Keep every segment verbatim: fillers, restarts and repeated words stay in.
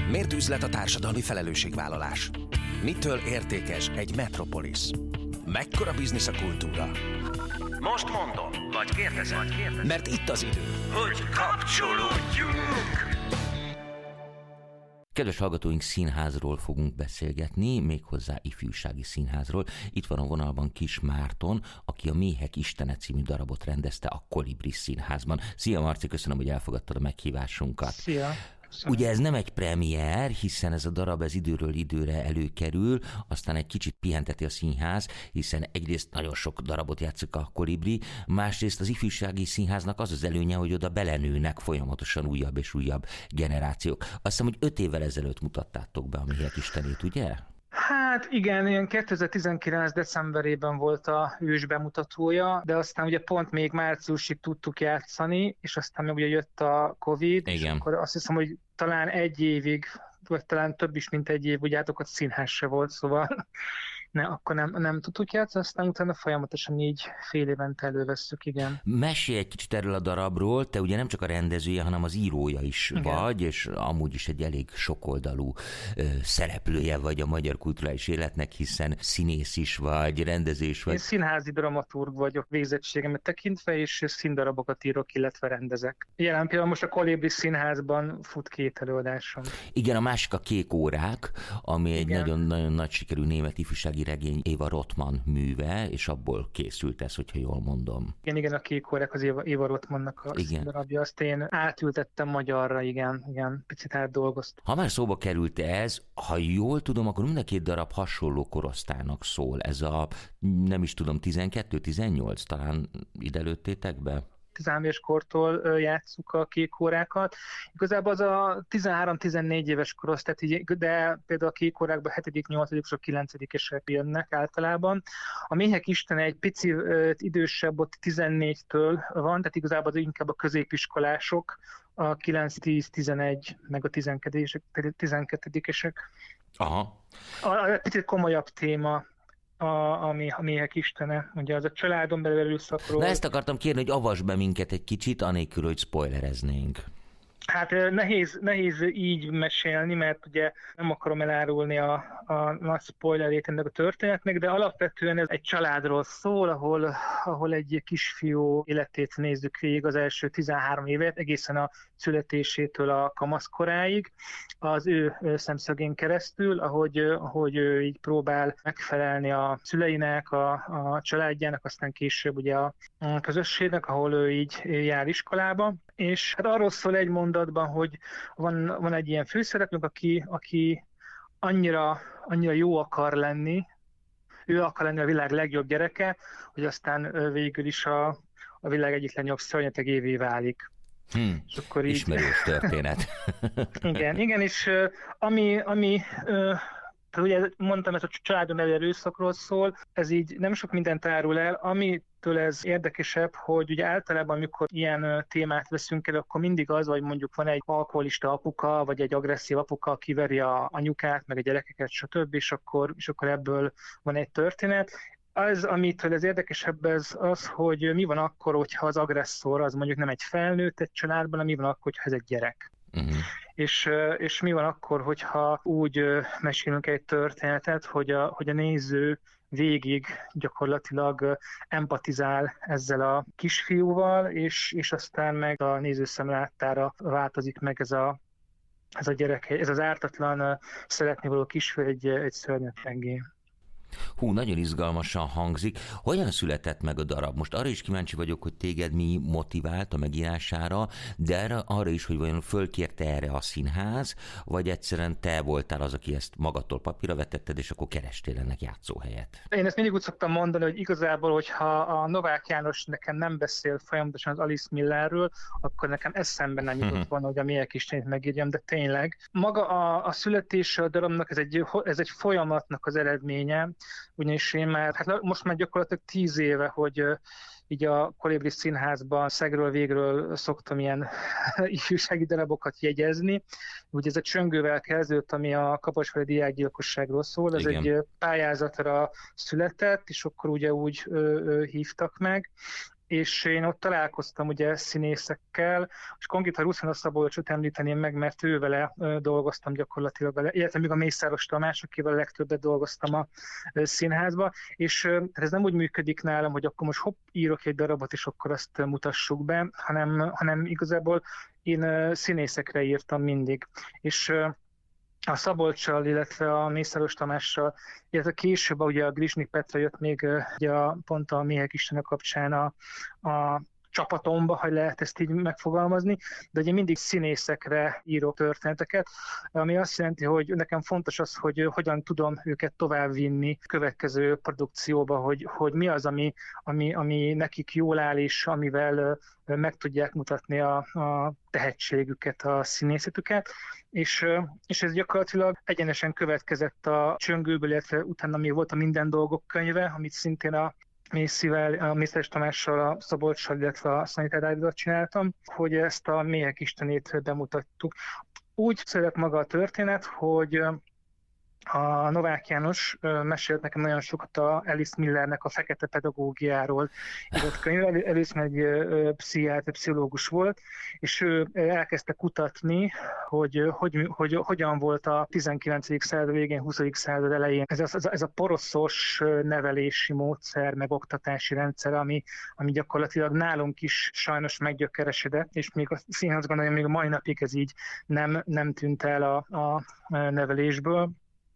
Miért üzlet a társadalmi felelősségvállalás? Mitől értékes egy metropolis? Mekkora biznisz a kultúra? Most mondom, vagy kérdezem, vagy kérdezem. Mert itt az idő, hogy kapcsolódjunk! Kedves hallgatóink, színházról fogunk beszélgetni, méghozzá ifjúsági színházról. Itt van a vonalban Kiss Márton, aki a Méhek istene című darabot rendezte a Kolibri Színházban. Szia Marci, köszönöm, hogy elfogadtad a meghívásunkat. Szia! Köszönöm. Ugye ez nem egy premier, hiszen ez a darab ez időről időre előkerül, aztán egy kicsit pihenteti a színház, hiszen egyrészt nagyon sok darabot játszik a Kolibri, másrészt az ifjúsági színháznak az az előnye, hogy oda belenőnek folyamatosan újabb és újabb generációk. Azt hiszem, hogy öt évvel ezelőtt mutattátok be a Méhek istenét, ugye? Hát igen, ilyen kétezer-tizenkilenc decemberében volt a ős bemutatója, de aztán ugye pont még márciusig tudtuk játszani, és aztán meg ugye jött a Covid, igen. És akkor azt hiszem, hogy talán egy évig, vagy talán több is, mint egy év, ugye ott színház se volt, szóval ne, akkor nem, nem tudtuk játszani, aztán utána folyamatosan így fél évente elővesszük, igen. Mesélj egy kicsit erről a darabról, te ugye nem csak a rendezője, hanem az írója is igen. vagy, és amúgy is egy elég sokoldalú ö, szereplője vagy a magyar kulturális életnek, hiszen színész is vagy, rendezés vagy. Én színházi dramaturg vagyok végzettségemet tekintve, és színdarabokat írok, illetve rendezek. Jelen például most a Kolibri Színházban fut két előadásom. Igen, a másik a Kék órák, ami egy nagyon-nagyon nagy sikerű német ifjúsági regény Éva Rottman műve, és abból készült ez, hogyha jól mondom. Igen, igen, a Kék órák az Éva, Éva Rottmannak a darabja, azt én átültettem magyarra, igen, igen, picit átdolgoztam. Ha már szóba került ez, ha jól tudom, akkor mind a két darab hasonló korosztálynak szól. Ez a, nem is tudom, tizenkettő tizennyolc talán ide lőttétek be? tizenhárom éves kortól játsszuk a Kék órákat. Igazából az a tizenhárom-tizennégy éves korosztály, de például a Kék órákban hetedik, nyolcadik és kilencedikesek jönnek általában. A Méhek istene egy pici idősebb, ott tizennégytől van, tehát igazából az inkább a középiskolások, a kilenc, tíz, tizenegy, meg a tizenkettedikesek. Aha. A, a picit komolyabb téma. A, ami a Méhek istene, ugye az a családon belül erőszakról. Na ezt akartam kérni, hogy avasd be minket egy kicsit, anélkül, hogy spoilereznénk. Hát nehéz, nehéz így mesélni, mert ugye nem akarom elárulni a, a nagy spoilerét ennek a történetnek, de alapvetően ez egy családról szól, ahol, ahol egy kisfiú életét nézzük végig az első tizenhárom évet, egészen a születésétől a kamaszkoráig, az ő szemszögén keresztül, ahogy, ahogy ő így próbál megfelelni a szüleinek, a, a családjának, aztán később ugye a, a közösségnek, ahol ő így jár iskolába. És hát arról szól egy mondatban, hogy van, van egy ilyen főszereplőnk, aki, aki annyira, annyira jó akar lenni, ő akar lenni a világ legjobb gyereke, hogy aztán végül is a, a világ egyik legnagyobb szörnyetegévé válik. Hmm, és akkor így... Ismerős történet. igen, igen, és ami... ami tehát ugye mondtam, ez a családon belül erőszakról szól, ez így nem sok mindent árul el, amitől ez érdekesebb, hogy ugye általában, amikor ilyen témát veszünk el, akkor mindig az, hogy mondjuk van egy alkoholista apuka, vagy egy agresszív apuka, aki veri a anyukát, meg a gyerekeket, stb., és akkor, és akkor ebből van egy történet. Az, amitől ez érdekesebb, ez az, hogy mi van akkor, hogyha az agresszor az mondjuk nem egy felnőtt egy családban, hanem mi van akkor, hogyha ez egy gyerek. Uh-huh. És, és mi van akkor, hogyha úgy mesélünk egy történetet, hogy a, hogy a néző végig gyakorlatilag empatizál ezzel a kisfiúval, és, és aztán meg a néző szemlátára változik meg ez a, ez a gyerek, ez az ártatlan szeretni való kisfiú egy, egy szörnyeteggé. Hú, nagyon izgalmasan hangzik. Hogyan született meg a darab? Most arra is kíváncsi vagyok, hogy téged mi motivált a megírására, de erre, arra is, hogy vajon fölkérte erre a színház, vagy egyszerűen te voltál az, aki ezt magadtól papírra vetetted, és akkor kerestél ennek játszóhelyet. Én ezt mindig úgy szoktam mondani, hogy igazából, hogyha a Novák János nekem nem beszél folyamatosan az Alice Millerről, akkor nekem eszembe nem jutott volna, hogy a Méhek istenét megírjam, de tényleg. Maga a, a születése a darabnak, ez egy, ez egy folyamatnak az eredménye, ugyanis én már, hát most már gyakorlatilag tíz éve, hogy így a Kolibri Színházban szegről végről szoktam ilyen ifjúsági darabokat jegyezni. Ugye ez a Csöngővel kezdődött, ami a kaposvári diákgyilkosságról szól, ez Igen. egy pályázatra született, és akkor ugye úgy ö, ö, hívtak meg. és én ott találkoztam ugye színészekkel, és konkrétan Ruszina Szabolcsot említeném meg, mert ő vele dolgoztam gyakorlatilag, illetve még a Mészáros Tamás, akivel a legtöbbet dolgoztam a színházba, és ez nem úgy működik nálam, hogy akkor most hopp, írok egy darabot, és akkor azt mutassuk be, hanem, hanem igazából én színészekre írtam mindig. És a Szabolcssal, illetve a Mészáros Tamással, illetve később ugye a Grisnik Petra jött még ugye a, pont a Méhek Istene kapcsán a, a csapatomba, ha lehet ezt így megfogalmazni, de ugye mindig színészekre írok történeteket, ami azt jelenti, hogy nekem fontos az, hogy hogyan tudom őket továbbvinni következő produkcióba, hogy, hogy mi az, ami, ami, ami nekik jól áll, és amivel meg tudják mutatni a, a tehetségüket, a színészetüket, és, és ez gyakorlatilag egyenesen következett a Csöngőből, illetve utána még volt a Minden dolgok könyve, amit szintén a Mészivel, a Mészáros Tamással, a Szabolcssal, illetve a Szanitár Dáviddal csináltam, hogy ezt a Méhek Istenét bemutattuk. Úgy született maga a történet, hogy a Novák János mesélt nekem nagyon sokat a Alice Millernek a Fekete pedagógiáról írott könyv. Alice egy pszichiáter, pszichológus volt, és ő elkezdte kutatni, hogy, hogy, hogy hogyan volt a tizenkilencedik század végén, huszadik század elején ez a, ez a poroszos nevelési módszer, meg oktatási rendszer, ami, ami gyakorlatilag nálunk is sajnos meggyökeresedett, és még a színház gondolja, még a mai napig ez így nem, nem tűnt el a, a nevelésből.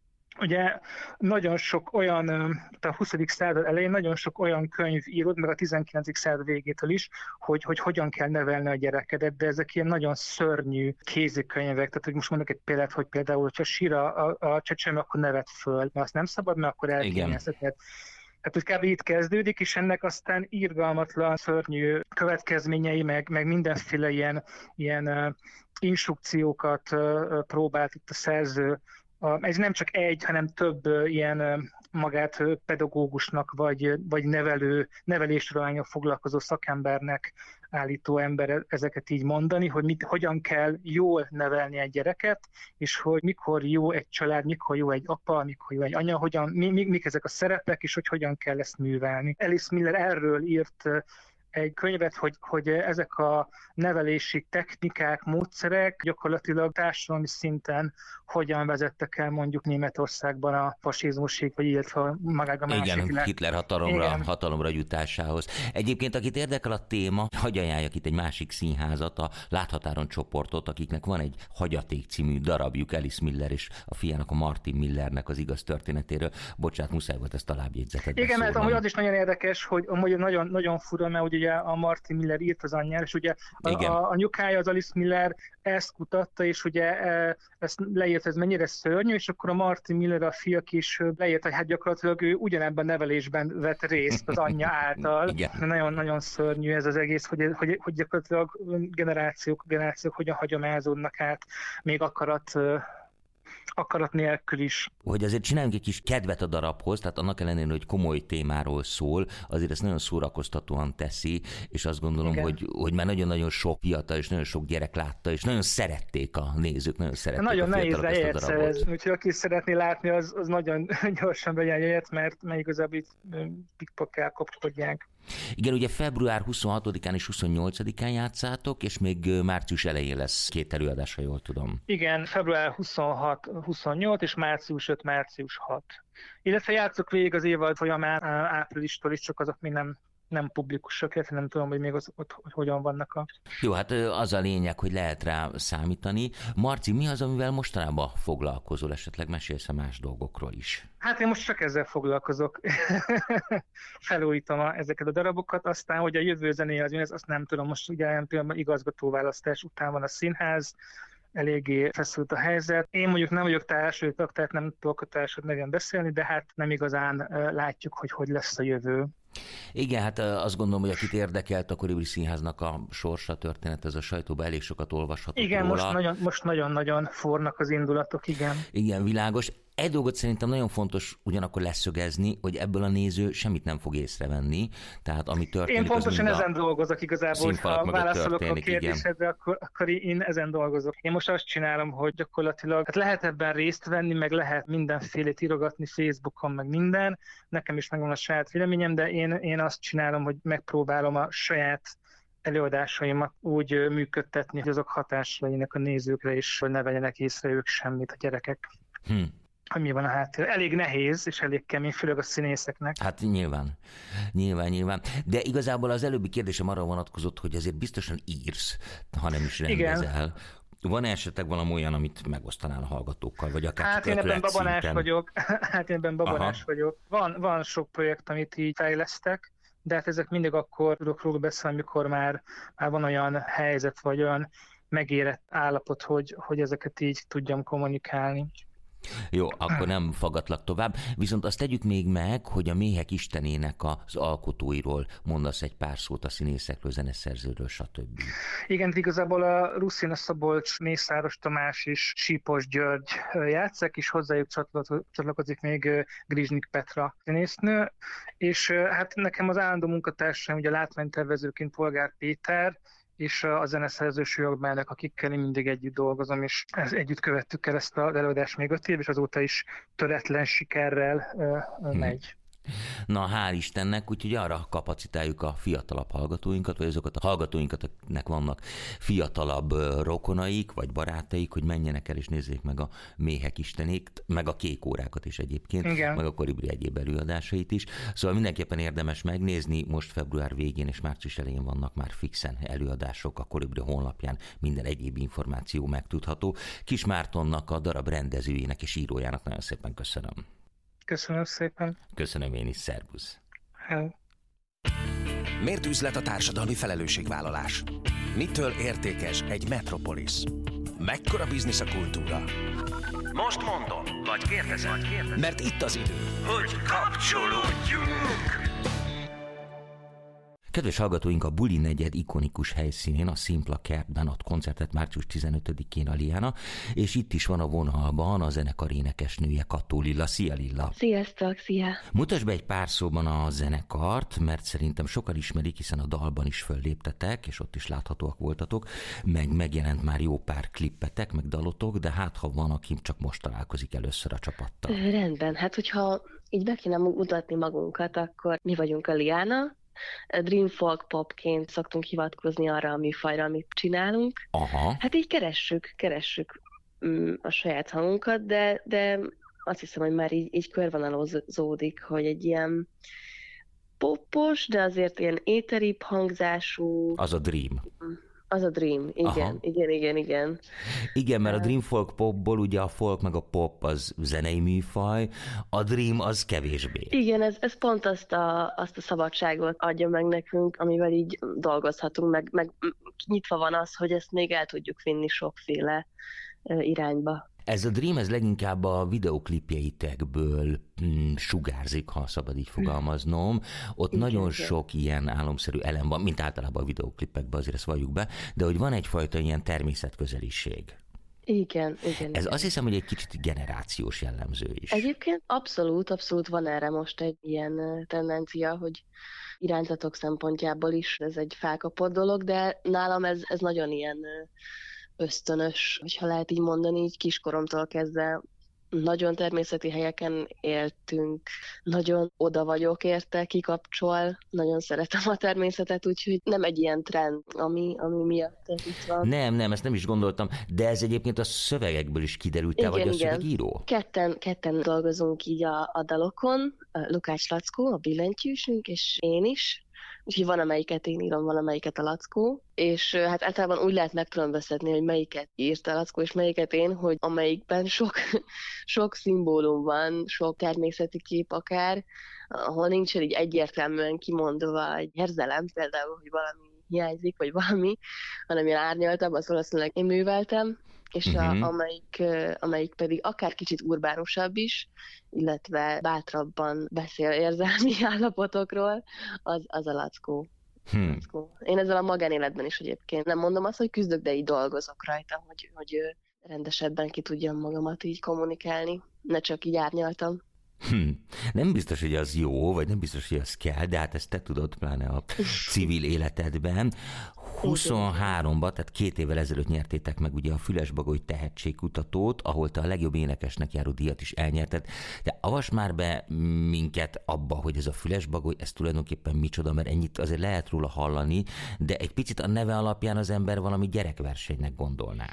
Ugye nagyon sok olyan, a huszadik század elején nagyon sok olyan könyv írott, meg a tizenkilencedik század végétől is, hogy, hogy hogyan kell nevelni a gyerekedet, de ezek ilyen nagyon szörnyű kézikönyvek. Tehát, hogy most mondok egy példát, hogy például, hogyha sír a, a, a csecsemő, akkor nevet föl, mert azt nem szabad, mert akkor elkényezheted. Tehát, hogy kb. Itt kezdődik, és ennek aztán irgalmatlan, szörnyű következményei, meg, meg mindenféle ilyen, ilyen instrukciókat próbált itt a szerző. Ez nem csak egy, hanem több ilyen magát pedagógusnak, vagy, vagy nevelő, neveléstudománnyal foglalkozó szakembernek állító ember ezeket így mondani, hogy mit, hogyan kell jól nevelni egy gyereket, és hogy mikor jó egy család, mikor jó egy apa, mikor jó egy anya, hogyan, mi, mi, mik ezek a szerepek, és hogy hogyan kell ezt művelni. Alice Miller erről írt egy könyvet, hogy, hogy ezek a nevelési technikák, módszerek gyakorlatilag társadalmi szinten hogyan vezettek el mondjuk Németországban a fasizmusig, vagy illetve magára a másik Igen, világ. Hitler hatalomra, Igen. hatalomra jutásához. Egyébként, akit érdekel a téma, hadd ajánljak itt egy másik színházat, a Láthatáron csoportot, akiknek van egy Hagyaték című darabjuk, Alice Miller és a fiának, a Martin Millernek az igaz történetéről. Bocsánat, muszáj volt ezt a lábjegyzetet Igen, mert beszólnom. amúgy az is nagyon érdekes, hogy amúgy nagyon, nagyon fura, mert ugye a Martin Miller írt az anyjára, és ugye a, a, a nyukája, az Alice Miller ezt kutatta, és ugye ezt leírt, ez mennyire szörnyű, és akkor a Martin Miller, a fia később leírt, hogy hát gyakorlatilag ő ugyanebben nevelésben vett részt az anyja által. Nagyon-nagyon szörnyű ez az egész, hogy, hogy, hogy gyakorlatilag generációk, generációk hogyan hagyományozódnak át, még akarat akarat nélkül is. Hogy azért csináljunk egy kis kedvet a darabhoz, tehát annak ellenére, hogy komoly témáról szól, azért ezt nagyon szórakoztatóan teszi, és azt gondolom, hogy, hogy már nagyon-nagyon sok fiatal és nagyon sok gyerek látta, és nagyon szerették a nézők, nagyon szerették nagyon a fiatalok ezt a darabot. Nagyon nehéz szerezni, úgyhogy aki szeretné látni, az, az nagyon gyorsan vegyen jegyet, mert, mert igazából itt pikpakkel kapcsolódják. Igen, ugye február huszonhatodikán és huszonnyolcadikán játszátok, és még március elején lesz két előadás, ha jól tudom. Igen, február huszonhat huszonnyolc és március öt március hat. Illetve játszok végig az évad folyamán áprilistól is, csak azok még nem, nem publikusak, illetve nem tudom, hogy még az, ott hogy hogyan vannak a... Jó, hát az a lényeg, hogy lehet rá számítani. Marci, mi az, amivel mostanában foglalkozol? Esetleg mesélsz a más dolgokról is? Hát én most csak ezzel foglalkozok. Felújítom a, ezeket a darabokat, aztán, hogy a jövő zenéje az jön, azt nem tudom. Most ugye nem tudom, igazgatóválasztás után van a színház, eléggé feszült a helyzet. Én mondjuk nem vagyok társult, tehát nem tudok a társult nevén beszélni, de hát nem igazán látjuk, hogy hogy lesz a jövő. Igen, hát azt gondolom, hogy akit érdekelt a Kolibri Színháznak a sorsa, történet, ez a sajtóban elég sokat olvashatott igen, róla. most nagyon, most nagyon-nagyon fornak az indulatok, igen. Igen, világos. egy dolgot szerintem nagyon fontos ugyanakkor leszögezni, hogy ebből a néző semmit nem fog észrevenni, tehát ami történik, én pontosan az ezen dolgozok igazából, ha válaszolok a kérdésedre, akkor, akkor én ezen dolgozok. Én most azt csinálom, hogy gyakorlatilag hát lehet ebben részt venni, meg lehet mindenfélét írogatni Facebookon, meg minden. Nekem is megvan a saját véleményem, de én, én azt csinálom, hogy megpróbálom a saját előadásaimat úgy működtetni, hogy azok hatásra legyenek a nézőkre, és hogy ne vegyenek észre ők semmit, a gyerekek. Hm. Hogy mi van a háttér. Elég nehéz, és elég kemény, főleg a színészeknek. Hát nyilván, nyilván, nyilván. De igazából az előbbi kérdésem arra vonatkozott, hogy azért biztosan írsz, ha nem is rendezel. Igen. Van esetleg valami olyan, amit megosztanál a hallgatókkal, vagy akár hát én ebben babonás vagyok. Hát én ebben babonás Aha. vagyok. Van, van sok projekt, amit így fejlesztek, de hát ezek mindig akkor tudok róla beszélni, amikor már, már van olyan helyzet, vagy olyan megérett állapot, hogy, hogy ezeket így tudjam kommunikálni. Jó, akkor nem faggatlak tovább, viszont azt tegyük még meg, hogy a Méhek Istenének az alkotóiról mondasz egy pár szót, a színészekről, zeneszerzőről, stb. Igen, igazából a Ruszina Szabolcs, Mészáros Tamás és Sípos György játszák, és hozzájuk csatlakozik még Grizsnik Petra színésznő, és hát nekem az állandó munkatársam, ugye a látványtervezőként Polgár Péter, és a zeneszerző Sőjogmának, akikkel én mindig együtt dolgozom, és együtt követtük el ezt az előadást még öt év, és azóta is töretlen sikerrel uh, megy. Na, hál' Istennek, úgyhogy arra kapacitáljuk a fiatalabb hallgatóinkat, vagy azokat a hallgatóinkat, akiknek vannak fiatalabb rokonaik, vagy barátaik, hogy menjenek el és nézzék meg a Méhek Istenét, meg a Kék órákat is egyébként, Igen. meg a Kolibri egyéb előadásait is. Szóval mindenképpen érdemes megnézni, most február végén és március elején vannak már fixen előadások, a Kolibri honlapján minden egyéb információ megtudható. Kis Mártonnak, a darab rendezőjének és írójának nagyon szépen köszönöm. Köszönöm szépen. Köszönöm én is, szervusz. Hello. Miért üzlet a társadalmi felelősségvállalás? Mitől értékes egy metropolis? Mekkora biznisz a kultúra? Most mondom, vagy kérdezem, vagy kérdezem. Mert itt az idő, hogy kapcsolódjunk! Kedves hallgatóink, a Buli negyed ikonikus helyszínén, a Szimpla kertben ad koncertet március tizenötödikén a Liana, és itt is van a vonalban a zenekar énekesnője, Kattó Lilla. Szia, Lilla! Sziasztok, szia! Mutasd be egy pár szóban a zenekart, mert szerintem sokan ismerik, hiszen a dalban is fölléptetek, és ott is láthatóak voltatok, meg megjelent már jó pár klippetek, meg dalotok, de hát ha van, aki csak most találkozik először a csapattal. Rendben, hát hogyha így be kéne mutatni magunkat, akkor mi vagyunk a Liana. Dream folk popként szoktunk hivatkozni arra a műfajra, amit csinálunk. Aha. Hát így keressük, keressük a saját hangunkat, de, de azt hiszem, hogy már így, így körvonalazódik, hogy egy ilyen popos, de azért ilyen éteribb hangzású... Az a Dream. Az a Dream, igen, Aha. igen, igen, igen. Igen, mert a Dream folk popból ugye a folk meg a pop az zenei műfaj, a Dream az kevésbé. Igen, ez, ez pont azt a, azt a szabadságot adja meg nekünk, amivel így dolgozhatunk, meg, meg nyitva van az, hogy ezt még el tudjuk vinni sokféle irányba. Ez a Dream, ez leginkább a videoklipjeitekből mm, sugárzik, ha szabad így fogalmaznom. Ott igen, nagyon igen. sok ilyen álomszerű elem van, mint általában a videoklipekben, azért ezt valljuk be, de hogy van egyfajta ilyen természetközeliség. Igen, igen. Ez igen. Azt hiszem, hogy egy kicsit generációs jellemző is. Egyébként abszolút, abszolút van erre most egy ilyen tendencia, hogy irányzatok szempontjából is ez egy felkapott dolog, de nálam ez, ez nagyon ilyen... ösztönös, hogyha lehet így mondani, így kiskoromtól kezdve nagyon természeti helyeken éltünk, nagyon oda vagyok érte, kikapcsol, nagyon szeretem a természetet, úgyhogy nem egy ilyen trend, ami, ami miatt ez itt van. Nem, nem, ezt nem is gondoltam, de ez egyébként a szövegekből is kiderült, te vagy a szövegíró? Ketten, ketten dolgozunk így a, a dalokon, Lukács Lackó, a billentyűsünk, és én is. Úgyhogy van, amelyiket én írom, van, amelyiket a Lackó, és hát általában úgy lehet megkülönböztetni, hogy melyiket írt a Lackó, és melyiket én, hogy amelyikben sok, sok szimbólum van, sok természeti kép akár, ahol nincsen így egyértelműen kimondva egy érzelem, például, hogy valami hiányzik, vagy valami, hanem ilyen árnyaltabb, azt valószínűleg én műveltem, és uh-huh. a, amelyik, amelyik pedig akár kicsit urbánusabb is, illetve bátrabban beszél érzelmi állapotokról, az, az a Lackó. Hmm. Lackó. Én ezzel a magánéletben is egyébként nem mondom azt, hogy küzdök, de így dolgozok rajta, hogy, hogy rendesebben ki tudjam magamat így kommunikálni. ne csak így árnyaltam. Hm. Nem biztos, hogy az jó, vagy nem biztos, hogy az kell, de hát ezt te tudod, pláne a civil életedben. huszonháromban, tehát két évvel ezelőtt nyertétek meg ugye a Fülesbagoly tehetségkutatót, ahol te a legjobb énekesnek járó díjat is elnyerted. De avasd már be minket abba, hogy ez a Fülesbagoly, ez tulajdonképpen micsoda, mert ennyit azért lehet róla hallani, de egy picit a neve alapján az ember valami gyerekversenynek gondolná.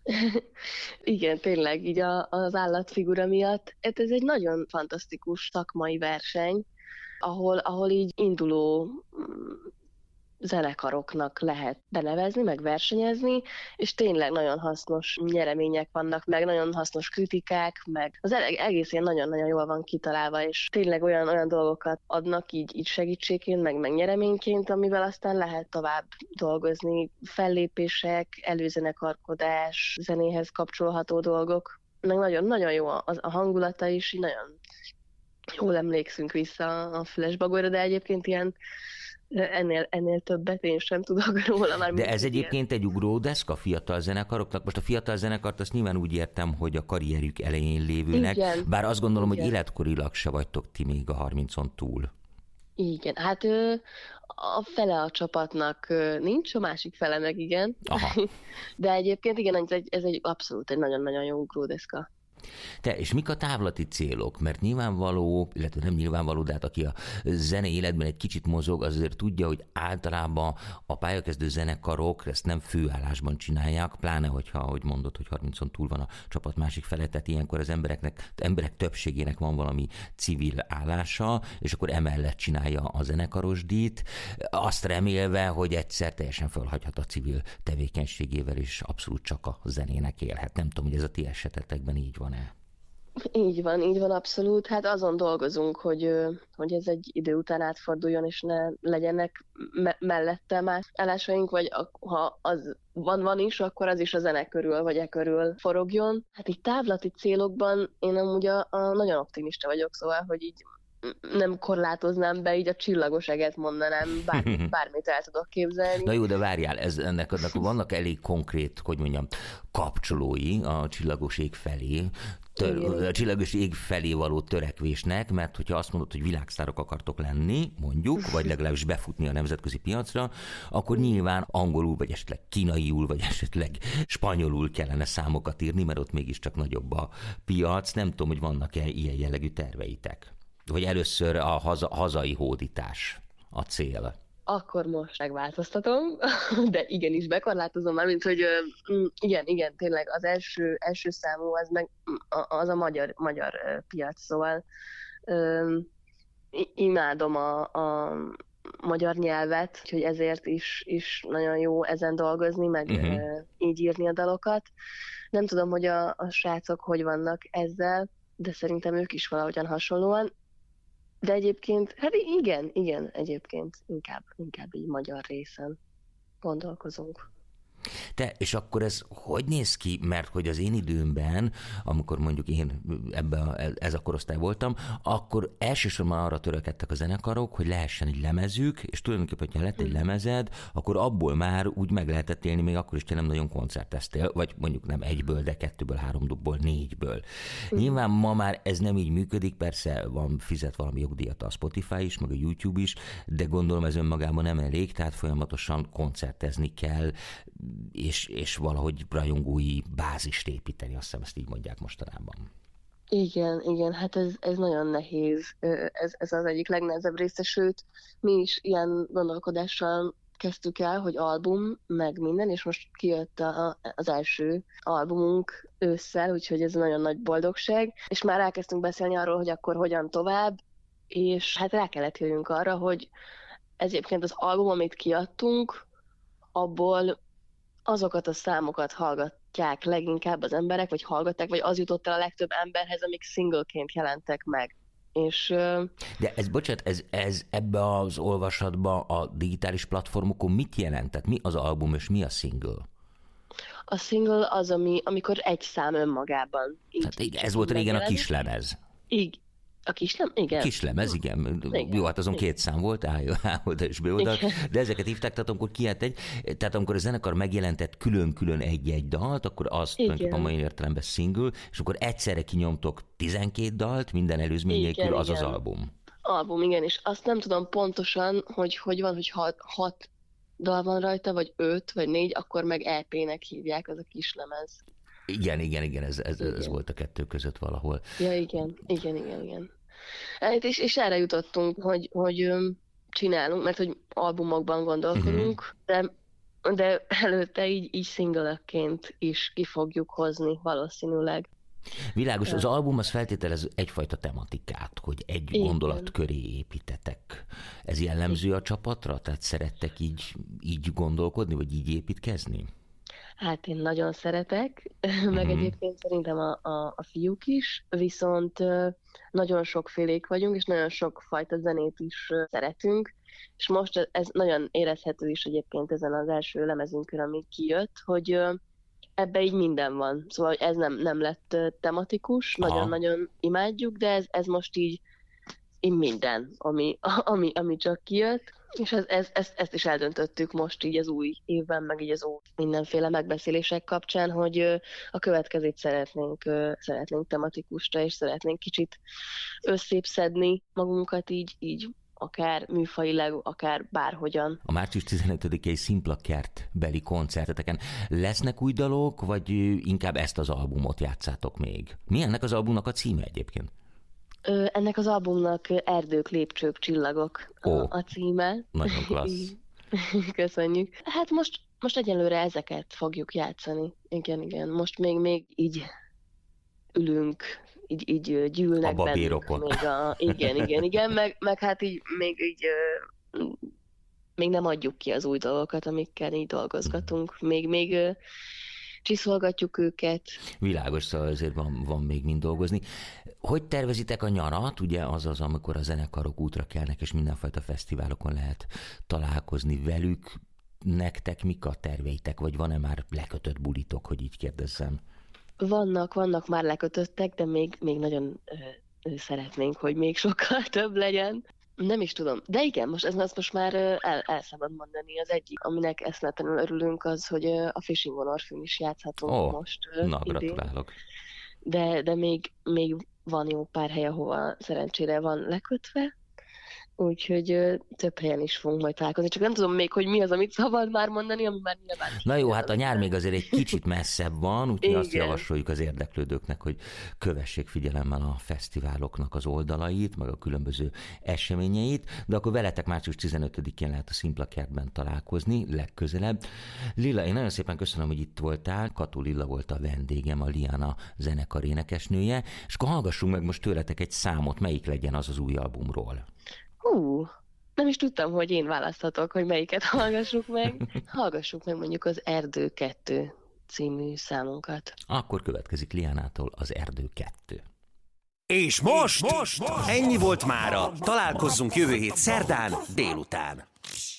Igen, tényleg, így a, az állatfigura miatt. Ez egy nagyon fantasztikus szakmai verseny, ahol, ahol így induló zenekaroknak lehet benevezni, meg versenyezni, és tényleg nagyon hasznos nyeremények vannak, meg nagyon hasznos kritikák, meg az egész ilyen nagyon-nagyon jól van kitalálva, és tényleg olyan, olyan dolgokat adnak így, így segítségként, meg, meg nyereményként, amivel aztán lehet tovább dolgozni, fellépések, előzenekarkodás, zenéhez kapcsolható dolgok, meg nagyon-nagyon jó a, a hangulata is, nagyon jól emlékszünk vissza a Fülesbagolyra, de egyébként ilyen Ennél, ennél többet én sem tudok róla. Már de ez egyébként ilyen egy ugródeszka fiatal zenekaroknak. Most a fiatal zenekart azt nyilván úgy értem, hogy a karrierjük elején lévőnek, igen, bár azt gondolom, igen, hogy életkorilag se vagytok ti még a harmincon túl. Igen, hát a fele a csapatnak nincs, a másik fele meg igen. Aha. De egyébként igen, ez egy, ez egy abszolút egy nagyon-nagyon jó ugródeszka. Te, és mik a távlati célok? Mert nyilvánvaló, illetve nem nyilvánvaló, de hát aki a zene életben egy kicsit mozog, az azért tudja, hogy általában a pályakezdő zenekarok ezt nem főállásban csinálják, pláne, hogyha, ahogy mondod, hogy harmincon túl van a csapat másik fele, tehát ilyenkor az embereknek, emberek többségének van valami civil állása, és akkor emellett csinálja a zenekarosdíjt, azt remélve, hogy egyszer teljesen felhagyhat a civil tevékenységével, és abszolút csak a zenének élhet. Nem tudom, hogy ez a ti esetetekben így van. Így van, így van, abszolút. Hát azon dolgozunk, hogy, hogy ez egy idő után átforduljon, és ne legyenek me- mellette más állásaink, vagy ha az van, van is, akkor az is a zene körül, vagy e körül forogjon. Hát így távlati célokban én amúgy a, a nagyon optimista vagyok, szóval, hogy így nem korlátoznám be, így a csillagos eget mondanám, bármit, bármit el tudok képzelni. Na jó, de várjál, ez, ennek, ennek vannak elég konkrét, hogy mondjam, kapcsolói a csillagos ég felé, tör, a csillagos ég felé való törekvésnek, mert hogyha azt mondod, hogy világsztárok akartok lenni, mondjuk, vagy legalábbis befutni a nemzetközi piacra, akkor nyilván angolul, vagy esetleg kínaiul, vagy esetleg spanyolul kellene számokat írni, mert ott mégiscsak nagyobb a piac. Nem tudom, hogy vannak-e ilyen jellegű terveitek. Vagy először a haza, hazai hódítás a cél? Akkor most megváltoztatom, de igenis bekorlátozom már, mint hogy igen, igen, tényleg az első, első számú az, meg, az a magyar, magyar piac, szóval um, imádom a, a magyar nyelvet, úgyhogy ezért is, is nagyon jó ezen dolgozni, meg uh-huh. így írni a dalokat. Nem tudom, hogy a, a srácok hogy vannak ezzel, de szerintem ők is valahogyan hasonlóan. De egyébként, hát igen, igen, egyébként inkább, inkább így magyar részen gondolkozunk. Te, és akkor ez hogy néz ki? Mert hogy az én időmben, amikor mondjuk én ebbe a, ez a korosztály voltam, akkor elsősorban arra törekedtek a zenekarok, hogy lehessen egy lemezük, és tulajdonképpen, ha lett egy lemezed, akkor abból már úgy meg lehetett élni, még akkor is te nem nagyon koncerteztél, vagy mondjuk nem egyből, de kettőből, háromból, négyből. Nyilván ma már ez nem így működik, persze van, fizet valami jogdíjat a Spotify is, meg a YouTube is, de gondolom ez önmagában nem elég, tehát folyamatosan koncertezni kell, és, és valahogy rajongói bázist építeni, azt hiszem ezt így mondják mostanában. Igen, igen, hát ez, ez nagyon nehéz, ez, ez az egyik legnehezebb része, sőt, mi is ilyen gondolkodással kezdtük el, hogy album, meg minden, és most kijött a, az első albumunk ősszel, úgyhogy ez nagyon nagy boldogság, és már elkezdtünk beszélni arról, hogy akkor hogyan tovább, és hát rá kellett jöjjünk arra, hogy ez egyébként az album, amit kiadtunk, abból azokat a számokat hallgatják leginkább az emberek, vagy hallgatták, vagy az jutott el a legtöbb emberhez, amik singleként jelentek meg. És, de ez, bocsánat, ez, ez ebbe az olvasatba a digitális platformokon mit jelentett? Mi az album, és mi a single? A single az, ami, amikor egy szám önmagában. Hát igen, ez volt régen a kislemez. Igen. A kislem? Igen. Kislemez, igen. igen. Jó, hát azon igen. két szám volt, A oda és B oda, de ezeket hívták, tehát amikor kijött egy, tehát amikor a zenekar megjelentett külön-külön egy-egy dalt, akkor az tulajdonképpen mai értelemben single, és akkor egyszerre kinyomtok tizenkét dalt, minden előzmény nélkül, az igen. az album. Album, igen, és azt nem tudom pontosan, hogy hogy van, hogy hat, hat dal van rajta, vagy öt, vagy négy, akkor meg é pének hívják, az a kislemez. Igen, igen, igen, ez, ez, igen. ez volt a kettő között valahol. Ja, igen, igen, igen, igen. És, és erre jutottunk, hogy, hogy csinálunk, mert hogy albumokban gondolkodunk, uh-huh. de, de előtte így, így single-ekként is ki fogjuk hozni valószínűleg. Világos, az album az feltételez egyfajta tematikát, hogy egy igen. gondolat köré építetek. Ez jellemző a csapatra? Tehát szerettek így, így gondolkodni, vagy így építkezni? Hát én nagyon szeretek, meg uh-huh. egyébként szerintem a, a, a fiúk is, viszont nagyon sokfélék vagyunk, és nagyon sokfajta zenét is szeretünk, és most ez nagyon érezhető is egyébként ezen az első lemezünkön, ami kijött, hogy ebbe így minden van. Szóval ez nem, nem lett tematikus, nagyon-nagyon imádjuk, de ez, ez most így, így minden, ami, ami, ami csak kijött. És ez, ez, ezt, ezt is eldöntöttük most így az új évben, meg így az új mindenféle megbeszélések kapcsán, hogy a következőt szeretnénk, szeretnénk tematikusra, és szeretnénk kicsit összépszedni magunkat így, így akár műfajilag, akár bárhogyan. A március tizenötödikei Szimpla Kert beli koncerteteken lesznek új dalok, vagy inkább ezt az albumot játszátok még? Mi ennek az albumnak a címe egyébként? Ennek az albumnak Erdők, lépcsők, csillagok a, Ó, a címe. Nagyon klassz. Köszönjük. Hát most, most egyelőre ezeket fogjuk játszani. Igen, igen. Most még, még így ülünk, így, így gyűlnek a bennünk. Még a, igen, igen, igen. Meg, meg hát így még így még nem adjuk ki az új dolgokat, amikkel így dolgozgatunk. Még, még csiszolgatjuk őket. Világos, szóval azért van, van még mind dolgozni. Hogy tervezitek a nyarat? Ugye az az, amikor a zenekarok útra kelnek, és mindenfajta fesztiválokon lehet találkozni velük. Nektek mik a terveitek, vagy van-e már lekötött bulitok, hogy így kérdezzem? Vannak, vannak már lekötöttek, de még, még nagyon ö, ö, szeretnénk, hogy még sokkal több legyen. Nem is tudom. De igen, most ez most már el, el szabad mondani. Az egyik, aminek eszméletlenül örülünk, az, hogy a Fishing on Orphan is játszhatunk oh, most. Na, gratulálok. De, de még, még van jó pár hely, ahova szerencsére van lekötve. Úgyhogy ö, több helyen is fogunk majd találkozni. Csak nem tudom még, hogy mi az, amit szabad már mondani, ami már nyilván... Na jó, hát a nyár még azért egy kicsit messzebb van, úgyhogy igen. Azt javasoljuk az érdeklődőknek, hogy kövessék figyelemmel a fesztiváloknak az oldalait, meg a különböző eseményeit, de akkor veletek március tizenötödikén lehet a Szimpla Kertben találkozni, legközelebb. Lilla, én nagyon szépen köszönöm, hogy itt voltál. Kató Lilla volt a vendégem, a Liana zenekar énekesnője, és akkor hallgassunk meg most tőletek egy számot, melyik legyen az az új albumról. Hú, nem is tudtam, hogy én választhatok, hogy melyiket hallgassuk meg. Hallgassuk meg mondjuk az Erdő kettő című számunkat. Akkor következik Lianától az Erdő kettő. És most, most, most ennyi volt mára. Találkozzunk jövő hét szerdán délután.